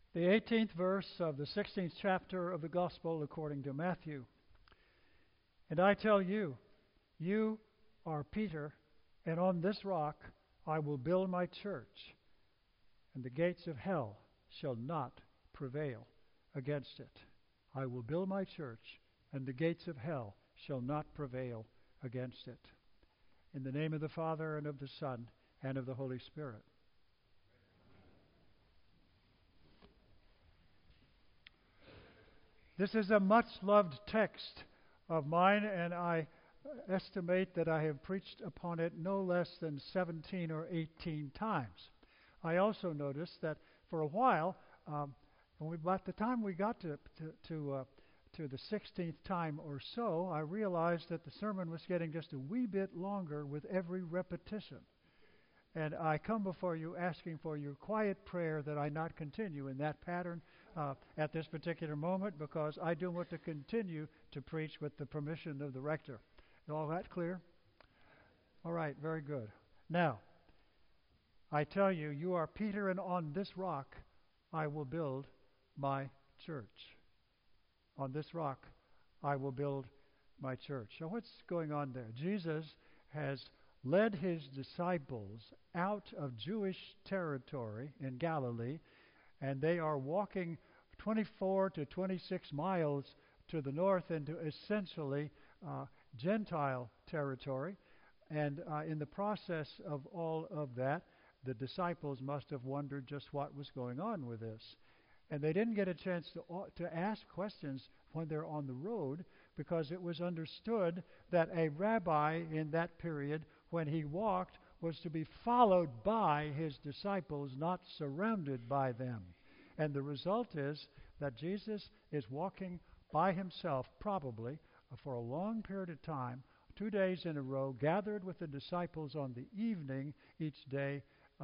The 18th verse of the 16th chapter of the Gospel according to Matthew. And I tell you, you are Peter, and on this rock I will build my church, and the gates of hell shall not prevail against it. I will build my church, and the gates of hell shall not prevail against it. In the name of the Father, and of the Son, and of the Holy Spirit. This is a much-loved text of mine, and I estimate that I have preached upon it no less than 17 or 18 times. I also noticed that for a while, by the time we got to the 16th time or so, I realized that the sermon was getting just a wee bit longer with every repetition. And I come before you asking for your quiet prayer that I not continue in that pattern at this particular moment, because I do want to continue to preach with the permission of the rector. Is all that clear? All right, very good. Now, I tell you, you are Peter, and on this rock I will build my church. On this rock I will build my church. So what's going on there? Jesus has led his disciples out of Jewish territory in Galilee, and they are walking 24 to 26 miles to the north into essentially Gentile territory. And in the process of all of that, the disciples must have wondered just what was going on with this. And they didn't get a chance to ask questions when they're on the road, because it was understood that a rabbi in that period, when he walked, was to be followed by his disciples, not surrounded by them. And the result is that Jesus is walking by himself, probably for a long period of time, 2 days in a row, gathered with the disciples on the evening each day,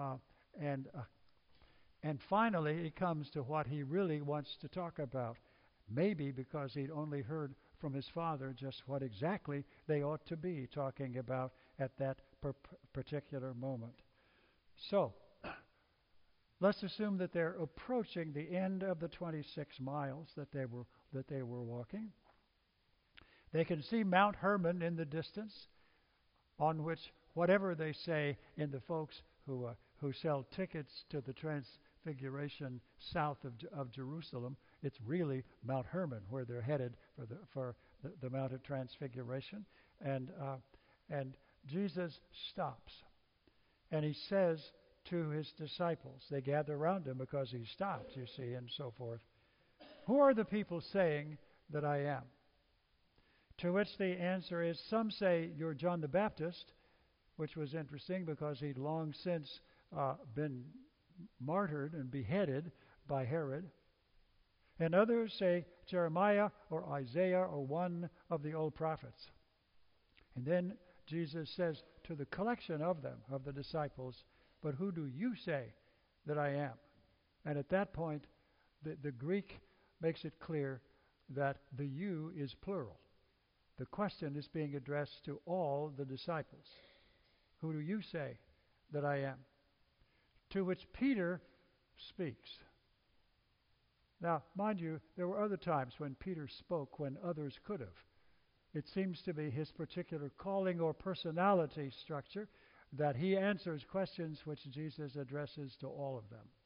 and finally, he comes to what he really wants to talk about. Maybe because he'd only heard from his Father just what exactly they ought to be talking about at that particular moment. So, let's assume that they're approaching the end of the 26 miles that they were walking. They can see Mount Hermon in the distance, on which, whatever they say in the folks who sell tickets to the Transfiguration south of Jerusalem, it's really Mount Hermon where they're headed for the Mount of Transfiguration. And Jesus stops, and he says to his disciples, they gather around him because he stopped, you see, and so forth, "Who are the people saying that I am?" To which the answer is, some say you're John the Baptist, which was interesting because he'd long since been martyred and beheaded by Herod. And others say Jeremiah or Isaiah or one of the old prophets. And then Jesus says to the collection of them, of the disciples, "But who do you say that I am?" And at that point, the Greek makes it clear that the you is plural. The question is being addressed to all the disciples. Who do you say that I am? To which Peter speaks. Now, mind you, there were other times when Peter spoke when others could have. It seems to be his particular calling or personality structure that he answers questions which Jesus addresses to all of them.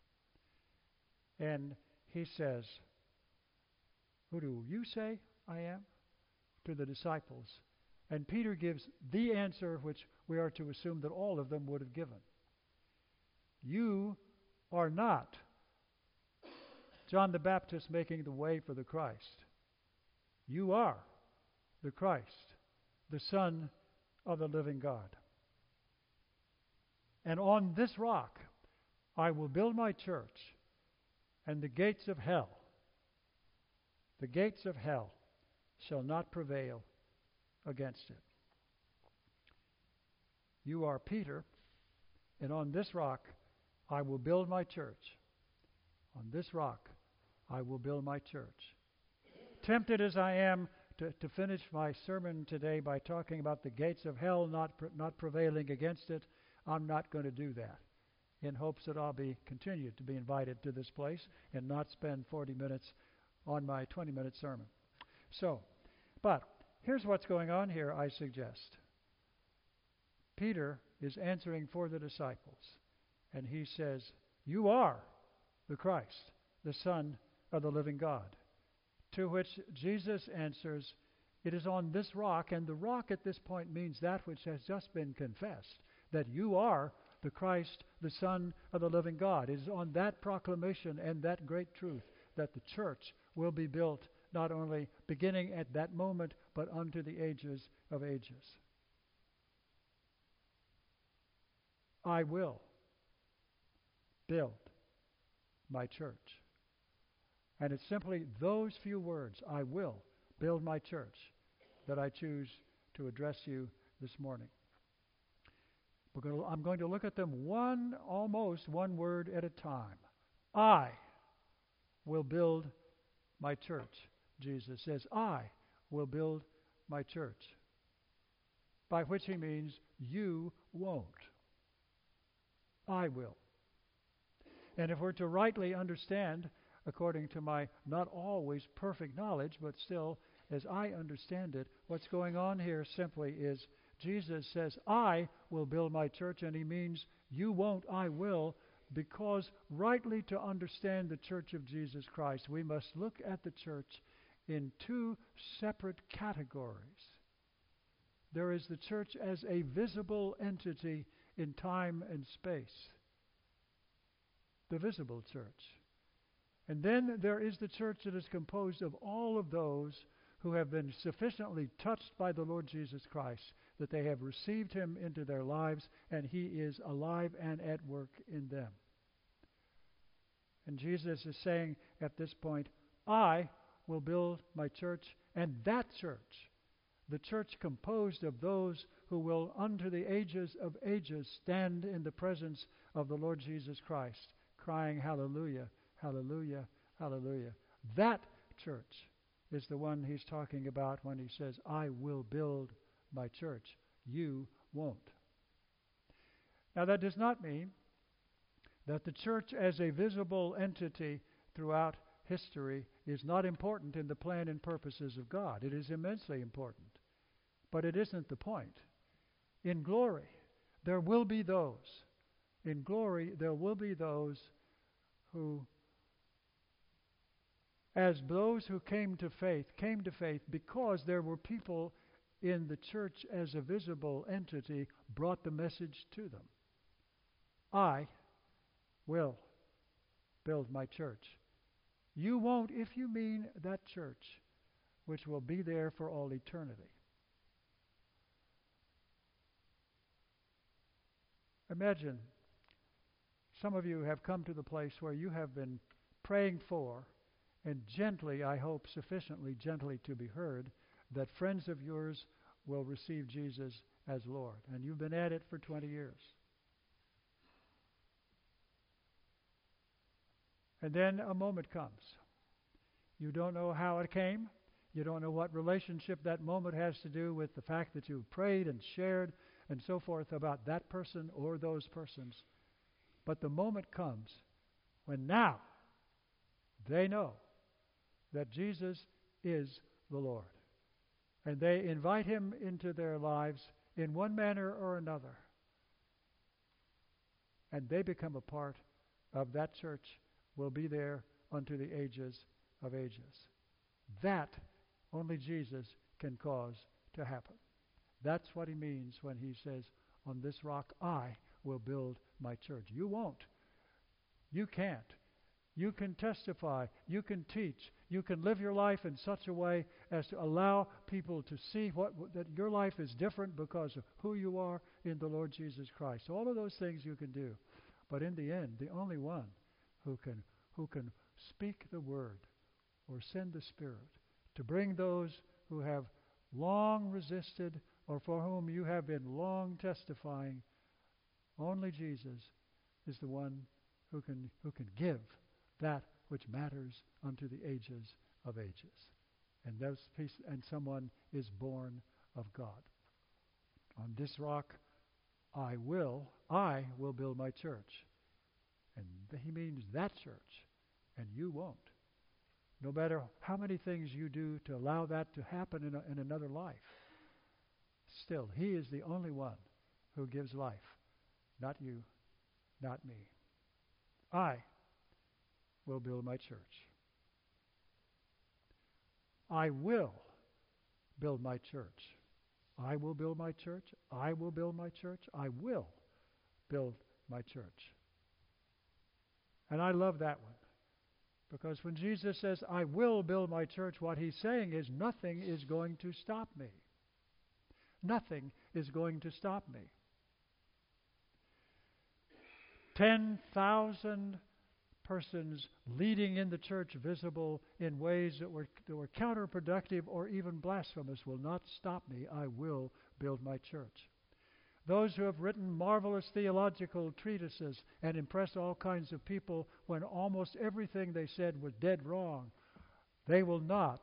And he says, "Who do you say I am?" to the disciples. And Peter gives the answer which we are to assume that all of them would have given. You are not John the Baptist making the way for the Christ. You are the Christ, the Son of the living God. And on this rock I will build my church, and the gates of hell shall not prevail against it. You are Peter, and on this rock I will build my church. On this rock I will build my church. Tempted as I am to finish my sermon today by talking about the gates of hell not prevailing against it, I'm not going to do that. in hopes that I'll be continued to be invited to this place and not spend 40 minutes on my 20-minute sermon. So, but here's what's going on here, I suggest. Peter is answering for the disciples, and he says, "You are the Christ, the Son of the living God." To which Jesus answers, "It is on this rock," and the rock at this point means that which has just been confessed, that you are the Christ, the Son of the living God. It is on that proclamation and that great truth that the church will be built, not only beginning at that moment, but unto the ages of ages. I will build my church. And it's simply those few words, I will build my church, that I choose to address you this morning. I'm going to look at them almost one word at a time. I will build my church. Jesus says, I will build my church. By which he means you won't. I will. And if we're to rightly understand, according to my not always perfect knowledge, but still, as I understand it, what's going on here simply is Jesus says, I will build my church, and he means you won't, I will, because rightly to understand the church of Jesus Christ, we must look at the church in two separate categories. There is the church as a visible entity in time and space, the visible church. And then there is the church that is composed of all of those who have been sufficiently touched by the Lord Jesus Christ that they have received him into their lives, and he is alive and at work in them. And Jesus is saying at this point, I will build my church, and that church, the church composed of those who will unto the ages of ages stand in the presence of the Lord Jesus Christ, crying, hallelujah, hallelujah, hallelujah. That church is the one he's talking about when he says, I will build my church. You won't. Now that does not mean that the church as a visible entity throughout history is not important in the plan and purposes of God. It is immensely important. But it isn't the point. In glory, there will be those. In glory, there will be those who, as those who came to faith because there were people in the church as a visible entity brought the message to them. I will build my church. You won't if you mean that church which will be there for all eternity. Imagine some of you have come to the place where you have been praying for, and gently, I hope sufficiently gently to be heard, that friends of yours will receive Jesus as Lord. And you've been at it for 20 years. And then a moment comes. You don't know how it came. You don't know what relationship that moment has to do with the fact that you prayed and shared and so forth about that person or those persons. But the moment comes when now they know that Jesus is the Lord. And they invite him into their lives in one manner or another. And they become a part of that church, will be there unto the ages of ages. That only Jesus can cause to happen. That's what he means when he says, on this rock I will build my church. You won't. You can't. You can testify. You can teach. You can live your life in such a way as to allow people to see that your life is different because of who you are in the Lord Jesus Christ. All of those things you can do. But in the end, the only one who can speak the word or send the Spirit to bring those who have long resisted or for whom you have been long testifying, only Jesus is the one who can give that which matters unto the ages of ages. And someone is born of God. On this rock I will build my church. And he means that church, and you won't. No matter how many things you do to allow that to happen in another life, still, he is the only one who gives life. Not you, not me. I will build my church. I will build my church. I will build my church. I will build my church. I will build my church. And I love that one. Because when Jesus says, I will build my church, what he's saying is nothing is going to stop me. Nothing is going to stop me. 10,000 persons leading in the church visible in ways that were counterproductive or even blasphemous will not stop me. I will build my church. Those who have written marvelous theological treatises and impressed all kinds of people when almost everything they said was dead wrong, they will not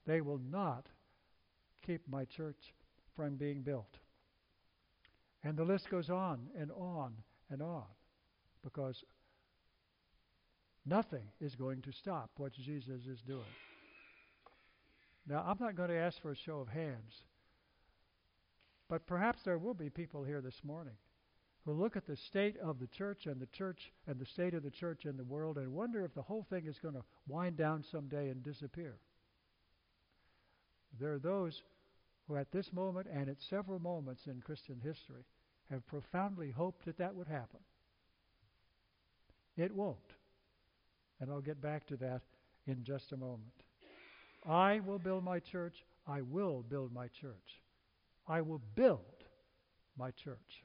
keep my church from being built. And the list goes on and on and on, because nothing is going to stop what Jesus is doing. Now, I'm not going to ask for a show of hands, but perhaps there will be people here this morning who look at the state of the church and the state of the church in the world and wonder if the whole thing is going to wind down someday and disappear. There are those who at this moment and at several moments in Christian history have profoundly hoped that that would happen. It won't. And I'll get back to that in just a moment. I will build my church. I will build my church. I will build my church.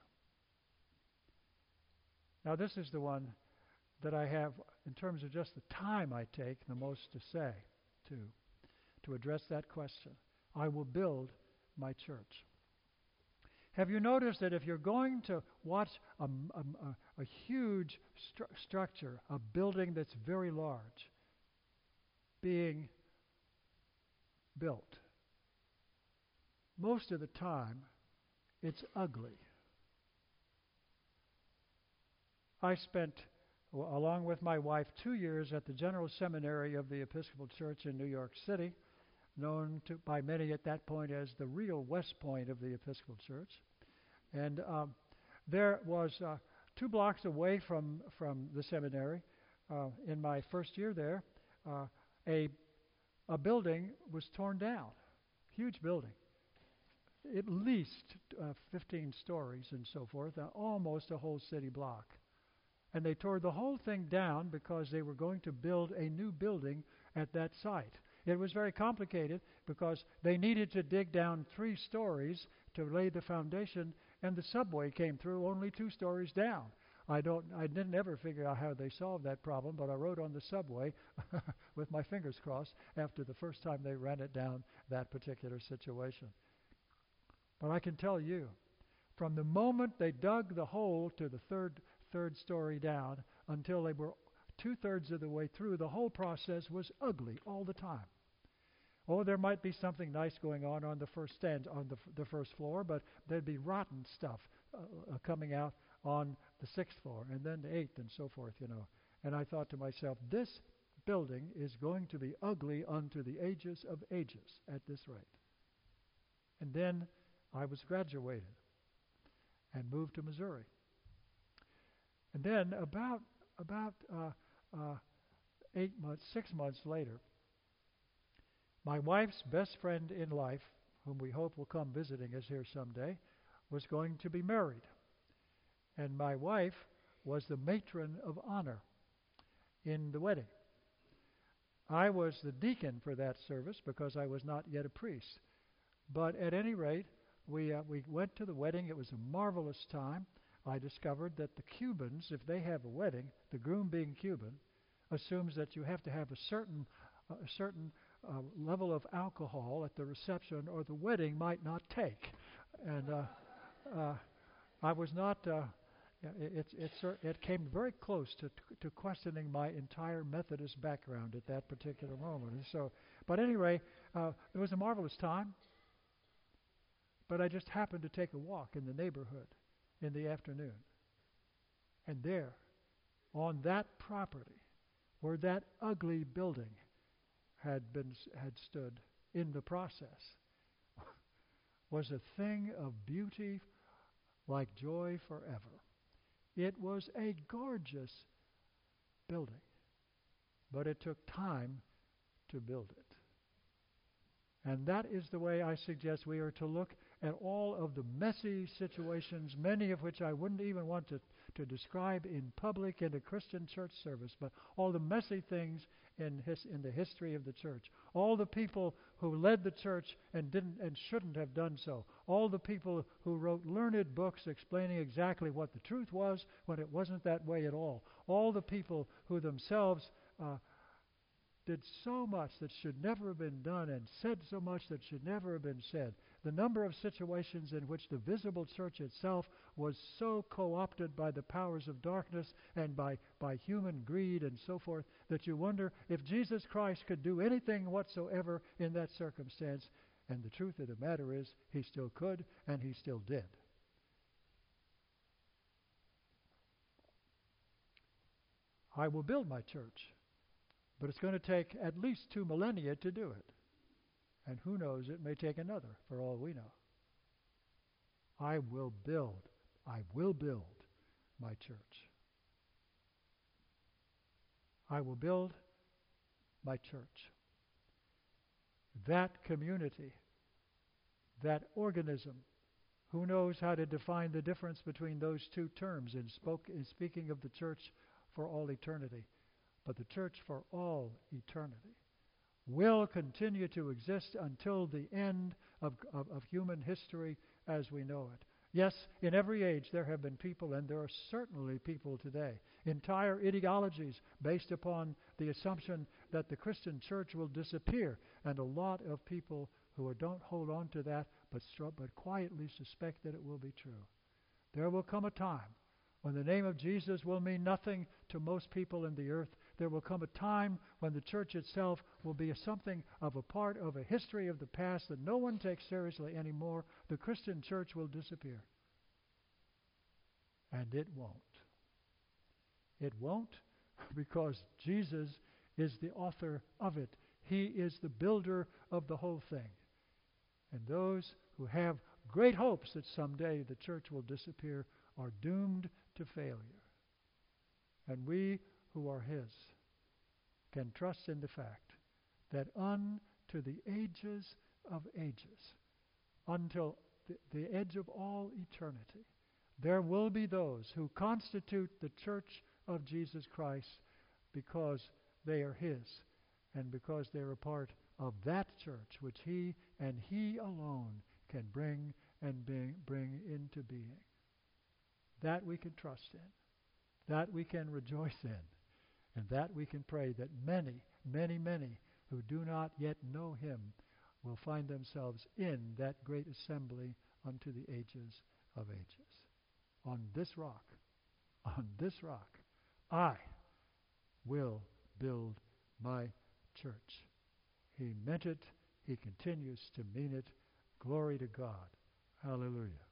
Now, this is the one that I have, in terms of just the time I take, the most to say to address that question. I will build my church. Have you noticed that if you're going to watch a huge structure, a building that's very large, being built, most of the time it's ugly. I spent, along with my wife, 2 years at the General Seminary of the Episcopal Church in New York City, known by many at that point as the real West Point of the Episcopal Church. And there was 2 blocks away from the seminary, in my first year there, a building was torn down, huge building, at least 15 stories and so forth, almost a whole city block. And they tore the whole thing down because they were going to build a new building at that site. It was very complicated because they needed to dig down 3 stories to lay the foundation, and the subway came through only 2 stories down. I didn't ever figure out how they solved that problem, but I rode on the subway with my fingers crossed after the first time they ran it down that particular situation. But I can tell you, from the moment they dug the hole to the third story down until they were 2/3 of the way through, the whole process was ugly all the time. Oh, there might be something nice going on the first stand on the first floor, but there'd be rotten stuff coming out on the 6th floor, and then the 8th, and so forth, And I thought to myself, this building is going to be ugly unto the ages of ages at this rate. And then I was graduated and moved to Missouri. And then about 6 months later, my wife's best friend in life, whom we hope will come visiting us here someday, was going to be married. And my wife was the matron of honor in the wedding. I was the deacon for that service because I was not yet a priest. But at any rate, we went to the wedding. It was a marvelous time. I discovered that the Cubans, if they have a wedding, the groom being Cuban, assumes that you have to have a certain level of alcohol at the reception, or the wedding might not take. And I was not. It came very close to questioning my entire Methodist background at that particular moment. And so, but anyway, it was a marvelous time. But I just happened to take a walk in the neighborhood in the afternoon, and there, on that property where that ugly building had stood in the process was a thing of beauty like joy forever. It was a gorgeous building, but it took time to build it. And that is the way I suggest we are to look at all of the messy situations, many of which I wouldn't even want to describe in public in a Christian church service, but all the messy things in the history of the church. All the people who led the church and didn't and shouldn't have done so. All the people who wrote learned books explaining exactly what the truth was when it wasn't that way at all. All the people who themselves did so much that should never have been done and said so much that should never have been said. The number of situations in which the visible church itself was so co-opted by the powers of darkness and by human greed and so forth that you wonder if Jesus Christ could do anything whatsoever in that circumstance. And the truth of the matter is, he still could and he still did. I will build my church. But it's going to take at least 2 millennia to do it. And who knows, it may take another, for all we know. I will build my church. I will build my church. That community, that organism, who knows how to define the difference between those two terms in speaking of the church for all eternity. But the church for all eternity will continue to exist until the end of human history as we know it. Yes, in every age there have been people, and there are certainly people today, entire ideologies based upon the assumption that the Christian church will disappear, and a lot of people who don't hold on to that but quietly suspect that it will be true. There will come a time when the name of Jesus will mean nothing to most people in the earth. There will come a time when the church itself will be something of a part of a history of the past that no one takes seriously anymore. The Christian church will disappear. And it won't. It won't because Jesus is the author of it. He is the builder of the whole thing. And those who have great hopes that someday the church will disappear are doomed to failure. And we who are his can trust in the fact that unto the ages of ages, until the edge of all eternity, there will be those who constitute the church of Jesus Christ because they are his and because they're a part of that church which he and he alone can bring into being. That we can trust in, that we can rejoice in, and that we can pray that many, many, many who do not yet know him will find themselves in that great assembly unto the ages of ages. On this rock, I will build my church. He meant it. He continues to mean it. Glory to God. Hallelujah.